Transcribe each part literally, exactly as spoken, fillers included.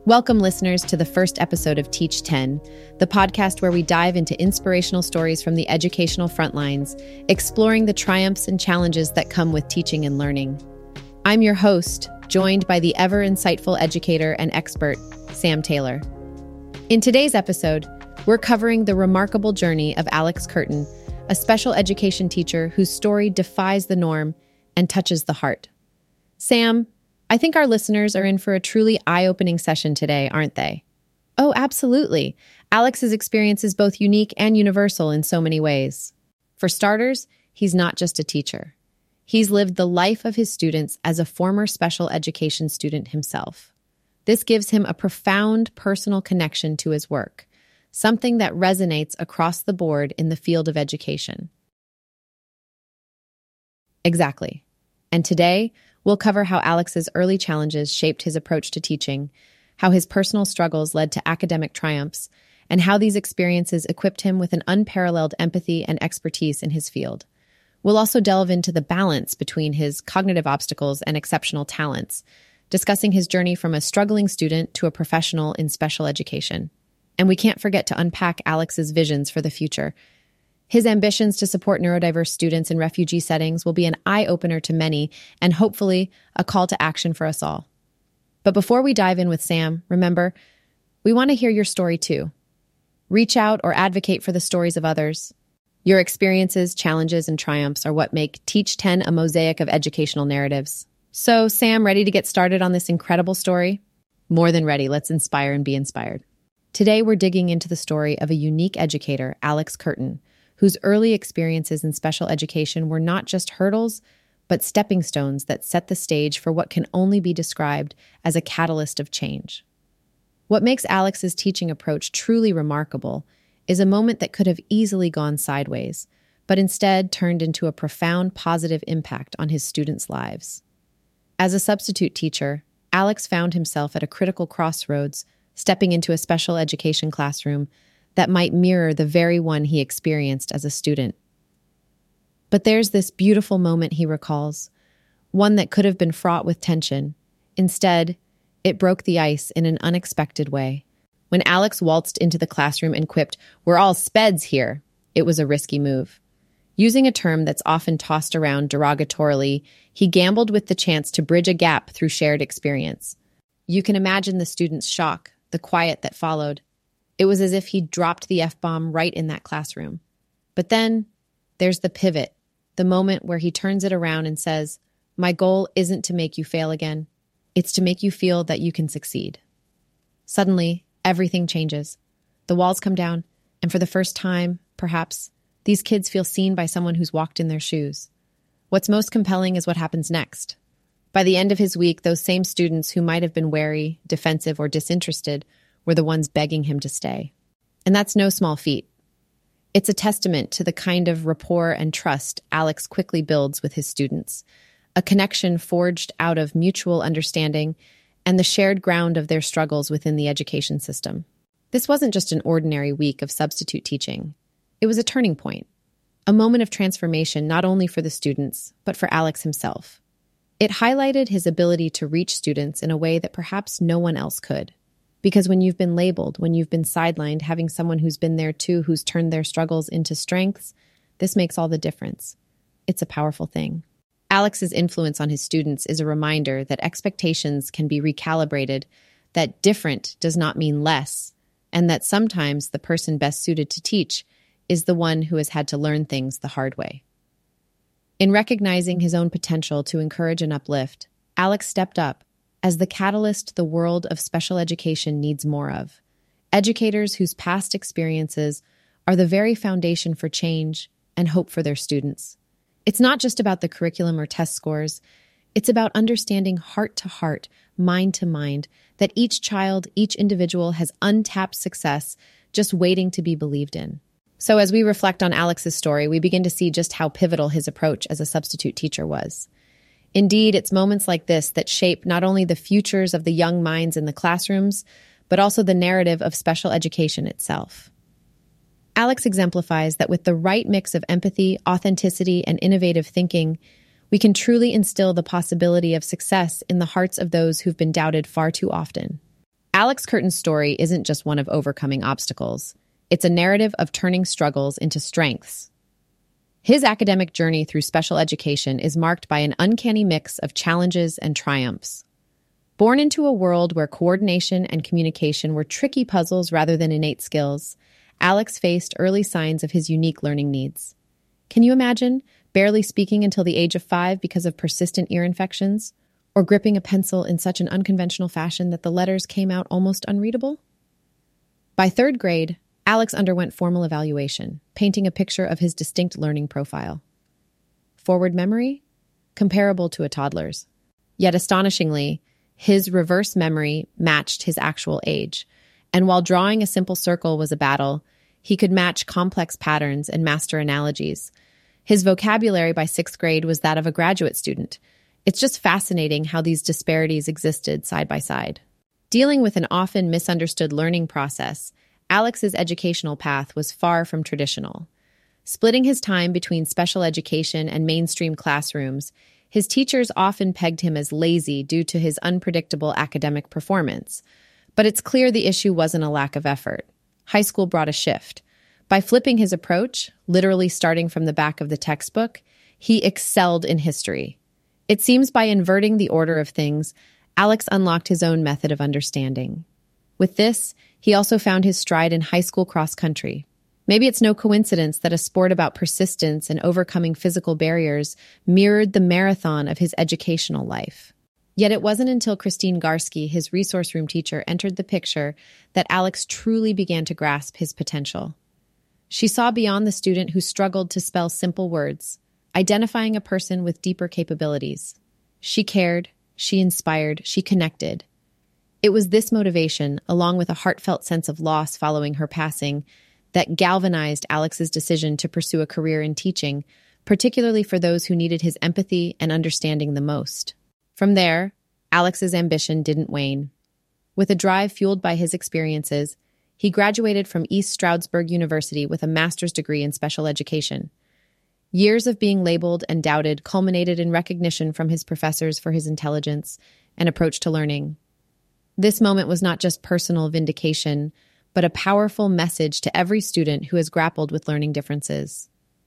Welcome, listeners, to the first episode of Teach ten, the podcast where we dive into inspirational stories from the educational front lines, exploring the triumphs and challenges that come with teaching and learning. I'm your host, joined by the ever insightful educator and expert, Sam Taylor. In today's episode, we're covering the remarkable journey of Alex Curtin, a special education teacher whose story defies the norm and touches the heart. Sam, I think our listeners are in for a truly eye-opening session today, aren't they? Oh, absolutely. Alex's experience is both unique and universal in so many ways. For starters, he's not just a teacher. He's lived the life of his students as a former special education student himself. This gives him a profound personal connection to his work, something that resonates across the board in the field of education. Exactly. And today, we'll cover how Alex's early challenges shaped his approach to teaching, how his personal struggles led to academic triumphs, and how these experiences equipped him with an unparalleled empathy and expertise in his field. We'll also delve into the balance between his cognitive obstacles and exceptional talents, discussing his journey from a struggling student to a professional in special education. And we can't forget to unpack Alex's visions for the future. His ambitions to support neurodiverse students in refugee settings will be an eye-opener to many and hopefully a call to action for us all. But before we dive in with Sam, remember, we want to hear your story too. Reach out or advocate for the stories of others. Your experiences, challenges, and triumphs are what make Teach ten a mosaic of educational narratives. So, Sam, ready to get started on this incredible story? More than ready. Let's inspire and be inspired. Today, we're digging into the story of a unique educator, Alex Curtin, whose early experiences in special education were not just hurdles, but stepping stones that set the stage for what can only be described as a catalyst of change. What makes Alex's teaching approach truly remarkable is a moment that could have easily gone sideways, but instead turned into a profound positive impact on his students' lives. As a substitute teacher, Alex found himself at a critical crossroads, stepping into a special education classroom that might mirror the very one he experienced as a student. But there's this beautiful moment he recalls, one that could have been fraught with tension. Instead, it broke the ice in an unexpected way. When Alex waltzed into the classroom and quipped, "We're all speds here," it was a risky move. Using a term that's often tossed around derogatorily, he gambled with the chance to bridge a gap through shared experience. You can imagine the students' shock, the quiet that followed. It was as if he dropped the F-bomb right in that classroom. But then there's the pivot, the moment where he turns it around and says, "My goal isn't to make you fail again. It's to make you feel that you can succeed." Suddenly, everything changes. The walls come down, and for the first time, perhaps, these kids feel seen by someone who's walked in their shoes. What's most compelling is what happens next. By the end of his week, those same students who might have been wary, defensive, or disinterested were the ones begging him to stay. And that's no small feat. It's a testament to the kind of rapport and trust Alex quickly builds with his students, a connection forged out of mutual understanding and the shared ground of their struggles within the education system. This wasn't just an ordinary week of substitute teaching. It was a turning point, a moment of transformation not only for the students, but for Alex himself. It highlighted his ability to reach students in a way that perhaps no one else could. Because when you've been labeled, when you've been sidelined, having someone who's been there too, who's turned their struggles into strengths, this makes all the difference. It's a powerful thing. Alex's influence on his students is a reminder that expectations can be recalibrated, that different does not mean less, and that sometimes the person best suited to teach is the one who has had to learn things the hard way. In recognizing his own potential to encourage and uplift, Alex stepped up as the catalyst the world of special education needs more of. Educators whose past experiences are the very foundation for change and hope for their students. It's not just about the curriculum or test scores. It's about understanding heart to heart, mind to mind, that each child, each individual has untapped success just waiting to be believed in. So as we reflect on Alex's story, we begin to see just how pivotal his approach as a substitute teacher was. Indeed, it's moments like this that shape not only the futures of the young minds in the classrooms, but also the narrative of special education itself. Alex exemplifies that with the right mix of empathy, authenticity, and innovative thinking, we can truly instill the possibility of success in the hearts of those who've been doubted far too often. Alex Curtin's story isn't just one of overcoming obstacles. It's a narrative of turning struggles into strengths. His academic journey through special education is marked by an uncanny mix of challenges and triumphs. Born into a world where coordination and communication were tricky puzzles rather than innate skills, Alex faced early signs of his unique learning needs. Can you imagine barely speaking until the age of five because of persistent ear infections? Or gripping a pencil in such an unconventional fashion that the letters came out almost unreadable? By third grade, Alex underwent formal evaluation, painting a picture of his distinct learning profile. Forward memory? Comparable to a toddler's. Yet astonishingly, his reverse memory matched his actual age, and while drawing a simple circle was a battle, he could match complex patterns and master analogies. His vocabulary by sixth grade was that of a graduate student. It's just fascinating how these disparities existed side by side. Dealing with an often misunderstood learning process, Alex's educational path was far from traditional. Splitting his time between special education and mainstream classrooms, his teachers often pegged him as lazy due to his unpredictable academic performance. But it's clear the issue wasn't a lack of effort. High school brought a shift. By flipping his approach, literally starting from the back of the textbook, he excelled in history. It seems by inverting the order of things, Alex unlocked his own method of understanding. With this, he also found his stride in high school cross country. Maybe it's no coincidence that a sport about persistence and overcoming physical barriers mirrored the marathon of his educational life. Yet it wasn't until Christine Garsky, his resource room teacher, entered the picture that Alex truly began to grasp his potential. She saw beyond the student who struggled to spell simple words, identifying a person with deeper capabilities. She cared, she inspired, she connected. It was this motivation, along with a heartfelt sense of loss following her passing, that galvanized Alex's decision to pursue a career in teaching, particularly for those who needed his empathy and understanding the most. From there, Alex's ambition didn't wane. With a drive fueled by his experiences, he graduated from East Stroudsburg University with a master's degree in special education. Years of being labeled and doubted culminated in recognition from his professors for his intelligence and approach to learning. This moment was not just personal vindication, but a powerful message to every student who has grappled with learning differences.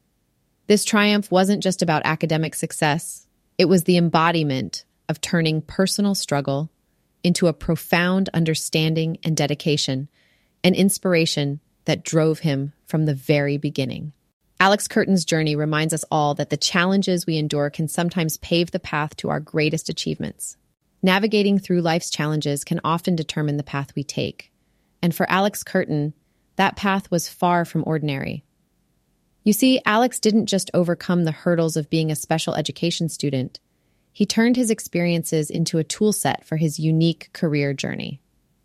This triumph wasn't just about academic success. It was the embodiment of turning personal struggle into a profound understanding and dedication, an inspiration that drove him from the very beginning. Alex Curtin's journey reminds us all that the challenges we endure can sometimes pave the path to our greatest achievements. Navigating through life's challenges can often determine the path we take. And for Alex Curtin, that path was far from ordinary. You see, Alex didn't just overcome the hurdles of being a special education student. He turned his experiences into a tool set for his unique career journey.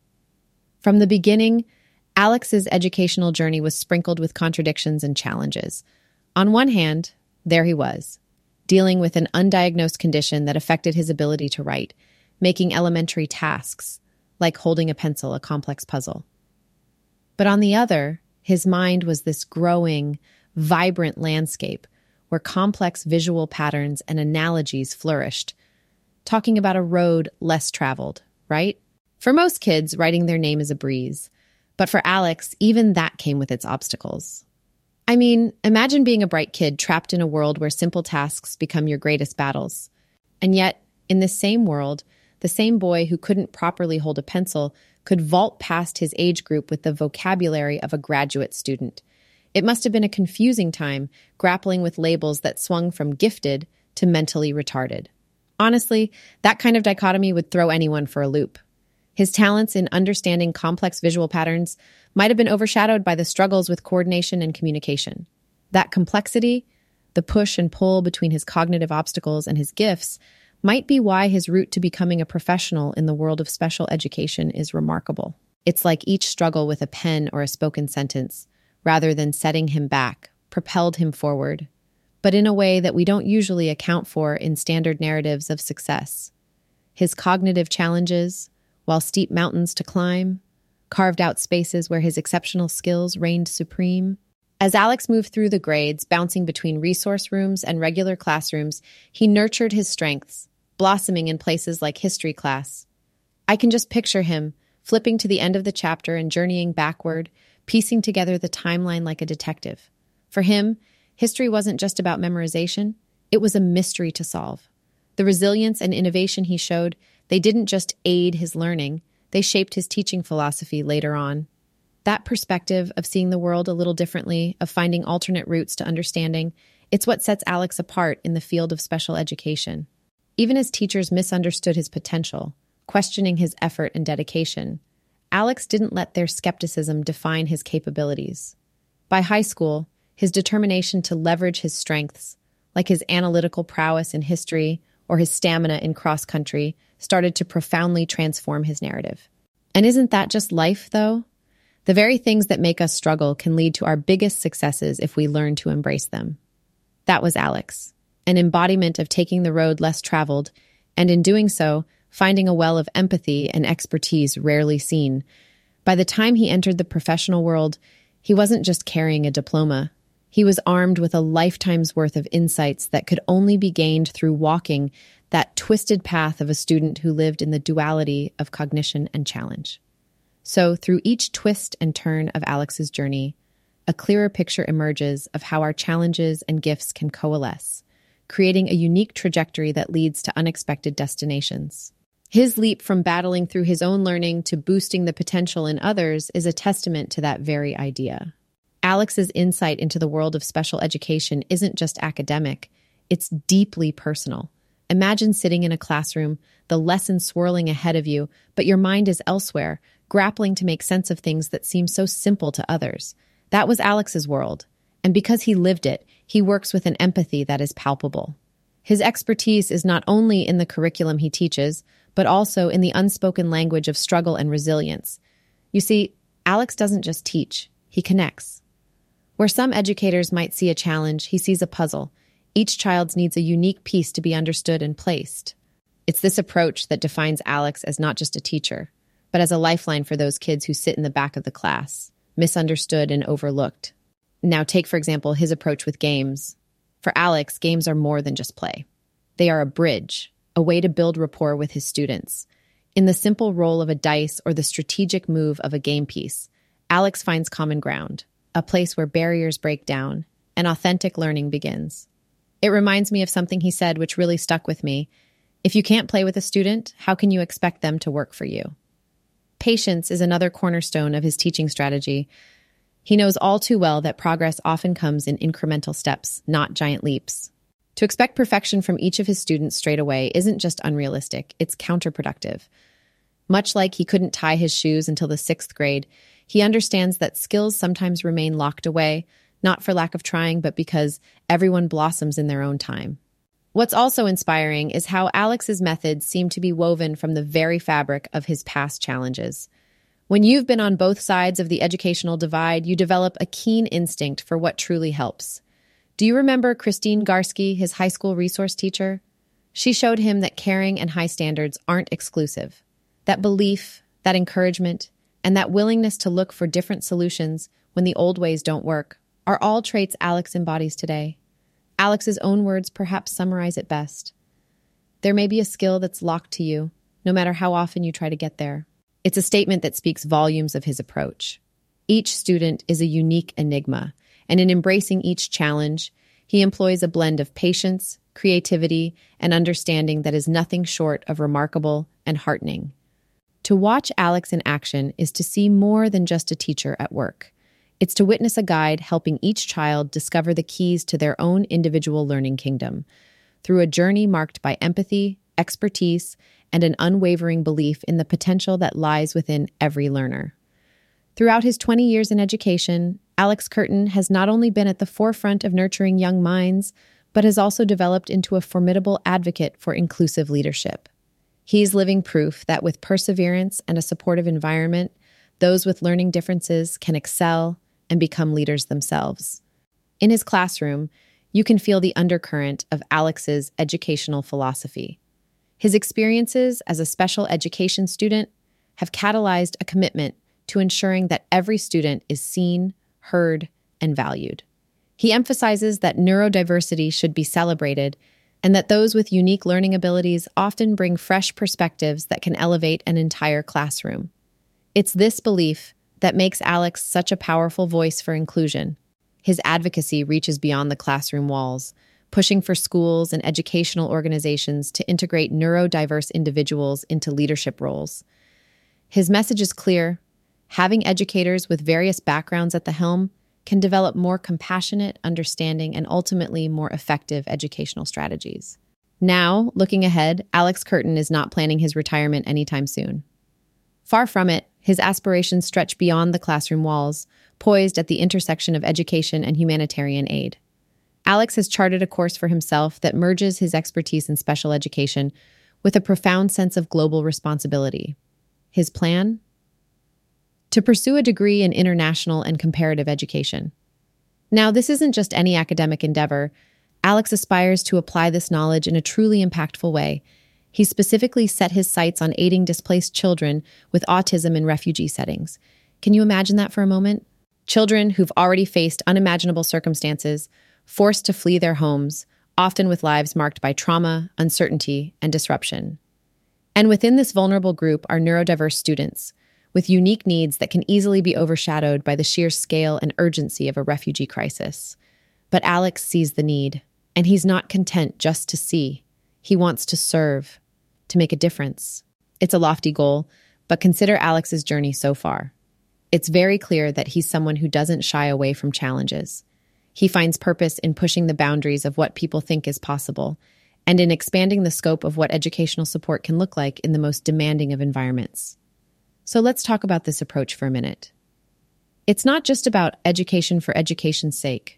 From the beginning, Alex's educational journey was sprinkled with contradictions and challenges. On one hand, there he was, dealing with an undiagnosed condition that affected his ability to write, making elementary tasks, like holding a pencil, a complex puzzle. But on the other, his mind was this growing, vibrant landscape where complex visual patterns and analogies flourished, talking about a road less traveled, right? For most kids, writing their name is a breeze. But for Alex, even that came with its obstacles. I mean, imagine being a bright kid trapped in a world where simple tasks become your greatest battles. And yet, in this same world, the same boy who couldn't properly hold a pencil could vault past his age group with the vocabulary of a graduate student. It must have been a confusing time, grappling with labels that swung from gifted to mentally retarded. Honestly, that kind of dichotomy would throw anyone for a loop. His talents in understanding complex visual patterns might have been overshadowed by the struggles with coordination and communication. That complexity, the push and pull between his cognitive obstacles and his gifts, might be why his route to becoming a professional in the world of special education is remarkable. It's like each struggle with a pen or a spoken sentence, rather than setting him back, propelled him forward, but in a way that we don't usually account for in standard narratives of success. His cognitive challenges, while steep mountains to climb, carved out spaces where his exceptional skills reigned supreme. As Alex moved through the grades, bouncing between resource rooms and regular classrooms, he nurtured his strengths, blossoming in places like history class. I can just picture him, flipping to the end of the chapter and journeying backward, piecing together the timeline like a detective. For him, history wasn't just about memorization, it was a mystery to solve. The resilience and innovation he showed, they didn't just aid his learning, they shaped his teaching philosophy later on. That perspective of seeing the world a little differently, of finding alternate routes to understanding, it's what sets Alex apart in the field of special education. Even as teachers misunderstood his potential, questioning his effort and dedication, Alex didn't let their skepticism define his capabilities. By high school, his determination to leverage his strengths, like his analytical prowess in history or his stamina in cross-country, started to profoundly transform his narrative. And isn't that just life, though? The very things that make us struggle can lead to our biggest successes if we learn to embrace them. That was Alex, an embodiment of taking the road less traveled, and in doing so, finding a well of empathy and expertise rarely seen. By the time he entered the professional world, he wasn't just carrying a diploma. He was armed with a lifetime's worth of insights that could only be gained through walking that twisted path of a student who lived in the duality of cognition and challenge. So, through each twist and turn of Alex's journey, a clearer picture emerges of how our challenges and gifts can coalesce, creating a unique trajectory that leads to unexpected destinations. His leap from battling through his own learning to boosting the potential in others is a testament to that very idea. Alex's insight into the world of special education isn't just academic, it's deeply personal. Imagine sitting in a classroom, the lesson swirling ahead of you, but your mind is elsewhere, grappling to make sense of things that seem so simple to others. That was Alex's world, and because he lived it, he works with an empathy that is palpable. His expertise is not only in the curriculum he teaches, but also in the unspoken language of struggle and resilience. You see, Alex doesn't just teach, he connects. Where some educators might see a challenge, he sees a puzzle. Each child needs a unique piece to be understood and placed. It's this approach that defines Alex as not just a teacher, but as a lifeline for those kids who sit in the back of the class, misunderstood and overlooked. Now take, for example, his approach with games. For Alex, games are more than just play. They are a bridge, a way to build rapport with his students. In the simple roll of a dice or the strategic move of a game piece, Alex finds common ground, a place where barriers break down and authentic learning begins. It reminds me of something he said which really stuck with me. If you can't play with a student, how can you expect them to work for you? Patience is another cornerstone of his teaching strategy. He knows all too well that progress often comes in incremental steps, not giant leaps. To expect perfection from each of his students straight away isn't just unrealistic, it's counterproductive. Much like he couldn't tie his shoes until the sixth grade, he understands that skills sometimes remain locked away, not for lack of trying, but because everyone blossoms in their own time. What's also inspiring is how Alex's methods seem to be woven from the very fabric of his past challenges. When you've been on both sides of the educational divide, you develop a keen instinct for what truly helps. Do you remember Christine Garsky, his high school resource teacher? She showed him that caring and high standards aren't exclusive. That belief, that encouragement, and that willingness to look for different solutions when the old ways don't work are all traits Alex embodies today. Alex's own words perhaps summarize it best. There may be a skill that's locked to you, no matter how often you try to get there. It's a statement that speaks volumes of his approach. Each student is a unique enigma, and in embracing each challenge, he employs a blend of patience, creativity, and understanding that is nothing short of remarkable and heartening. To watch Alex in action is to see more than just a teacher at work. It's to witness a guide helping each child discover the keys to their own individual learning kingdom through a journey marked by empathy, expertise, and an unwavering belief in the potential that lies within every learner. Throughout his twenty years in education, Alex Curtin has not only been at the forefront of nurturing young minds, but has also developed into a formidable advocate for inclusive leadership. He's living proof that with perseverance and a supportive environment, those with learning differences can excel and become leaders themselves. In his classroom, you can feel the undercurrent of Alex's educational philosophy. His experiences as a special education student have catalyzed a commitment to ensuring that every student is seen, heard, and valued. He emphasizes that neurodiversity should be celebrated and that those with unique learning abilities often bring fresh perspectives that can elevate an entire classroom. It's this belief that makes Alex such a powerful voice for inclusion. His advocacy reaches beyond the classroom walls, pushing for schools and educational organizations to integrate neurodiverse individuals into leadership roles. His message is clear: having educators with various backgrounds at the helm can develop more compassionate, understanding, and ultimately more effective educational strategies. Now, looking ahead, Alex Curtin is not planning his retirement anytime soon. Far from it, his aspirations stretch beyond the classroom walls, poised at the intersection of education and humanitarian aid. Alex has charted a course for himself that merges his expertise in special education with a profound sense of global responsibility. His plan? To pursue a degree in international and comparative education. Now, this isn't just any academic endeavor. Alex aspires to apply this knowledge in a truly impactful way. He specifically set his sights on aiding displaced children with autism in refugee settings. Can you imagine that for a moment? Children who've already faced unimaginable circumstances, forced to flee their homes, often with lives marked by trauma, uncertainty, and disruption. And within this vulnerable group are neurodiverse students, with unique needs that can easily be overshadowed by the sheer scale and urgency of a refugee crisis. But Alex sees the need, and he's not content just to see. He wants to serve, to make a difference. It's a lofty goal, but consider Alex's journey so far. It's very clear that he's someone who doesn't shy away from challenges. He finds purpose in pushing the boundaries of what people think is possible, and in expanding the scope of what educational support can look like in the most demanding of environments. So let's talk about this approach for a minute. It's not just about education for education's sake.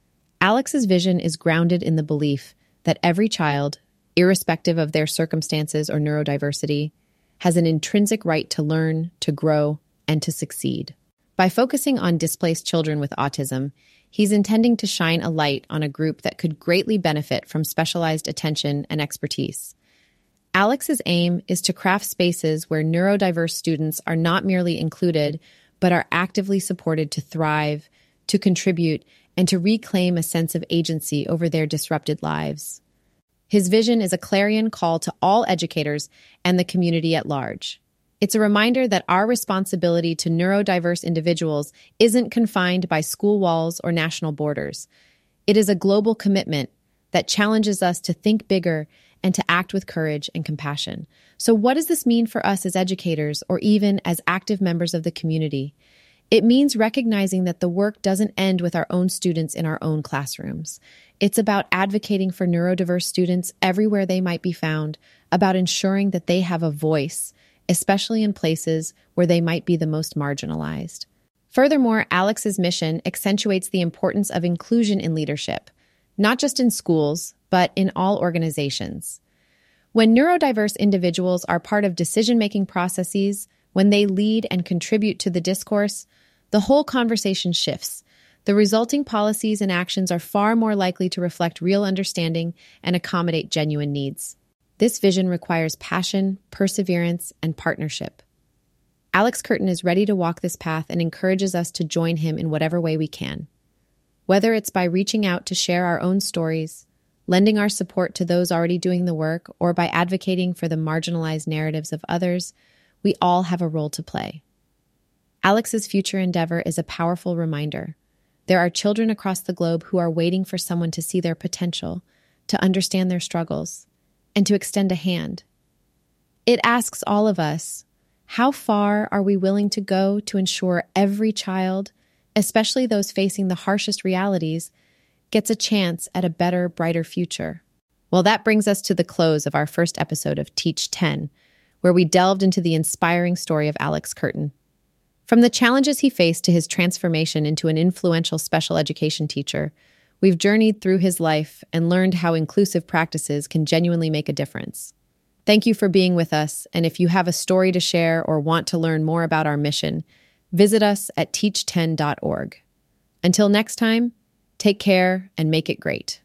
Alex's vision is grounded in the belief that every child, irrespective of their circumstances or neurodiversity, has an intrinsic right to learn, to grow, and to succeed. By focusing on displaced children with autism, he's intending to shine a light on a group that could greatly benefit from specialized attention and expertise. Alex's aim is to craft spaces where neurodiverse students are not merely included, but are actively supported to thrive, to contribute, and to reclaim a sense of agency over their disrupted lives. His vision is a clarion call to all educators and the community at large. It's a reminder that our responsibility to neurodiverse individuals isn't confined by school walls or national borders. It is a global commitment that challenges us to think bigger and to act with courage and compassion. So what does this mean for us as educators or even as active members of the community? It means recognizing that the work doesn't end with our own students in our own classrooms. It's about advocating for neurodiverse students everywhere they might be found, about ensuring that they have a voice, especially in places where they might be the most marginalized. Furthermore, Alex's mission accentuates the importance of inclusion in leadership, not just in schools, but in all organizations. When neurodiverse individuals are part of decision-making processes, when they lead and contribute to the discourse, the whole conversation shifts. The resulting policies and actions are far more likely to reflect real understanding and accommodate genuine needs. This vision requires passion, perseverance, and partnership. Alex Curtin is ready to walk this path and encourages us to join him in whatever way we can. Whether it's by reaching out to share our own stories, lending our support to those already doing the work, or by advocating for the marginalized narratives of others, we all have a role to play. Alex's future endeavor is a powerful reminder. There are children across the globe who are waiting for someone to see their potential, to understand their struggles, and to extend a hand. It asks all of us, how far are we willing to go to ensure every child, especially those facing the harshest realities, gets a chance at a better, brighter future? Well, that brings us to the close of our first episode of Teach ten, where we delved into the inspiring story of Alex Curtin. From the challenges he faced to his transformation into an influential special education teacher, we've journeyed through his life and learned how inclusive practices can genuinely make a difference. Thank you for being with us, and if you have a story to share or want to learn more about our mission, visit us at teach ten dot org. Until next time, take care and make it great.